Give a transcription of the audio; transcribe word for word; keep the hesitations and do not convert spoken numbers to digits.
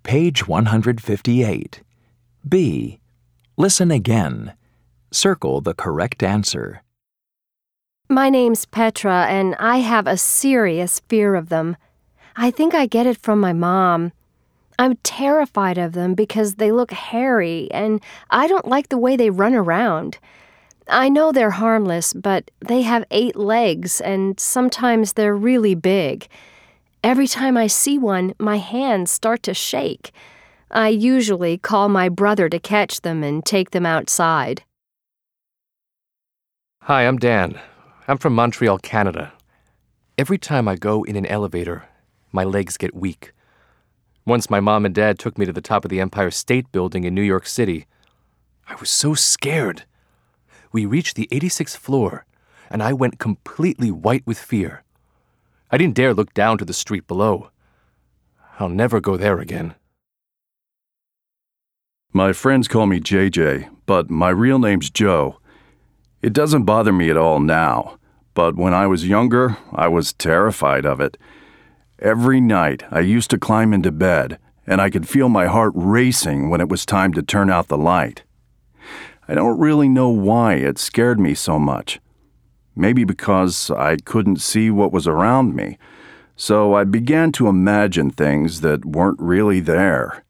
Page one hundred fifty-eight. B. Listen again. Circle the correct answer. My name's Petra, and I have a serious fear of them. I think I get it from my mom. I'm terrified of them because they look hairy, and I don't like the way they run around. I know they're harmless, but they have eight legs, and sometimes they're really big. Every time I see one, my hands start to shake. I usually call my brother to catch them and take them outside. Hi, I'm Dan. I'm from Montreal, Canada. Every time I go in an elevator, my legs get weak. Once my mom and dad took me to the top of the Empire State Building in New York City. I was so scared. We reached the eighty-sixth floor, and I went completely white with fear. I didn't dare look down to the street below. I'll never go there again. My friends call me J J, but my real name's Joe. It doesn't bother me at all now, but when I was younger, I was terrified of it. Every night, I used to climb into bed, and I could feel my heart racing when it was time to turn out the light. I don't really know why it scared me so much. Maybe because I couldn't see what was around me, so I began to imagine things that weren't really there.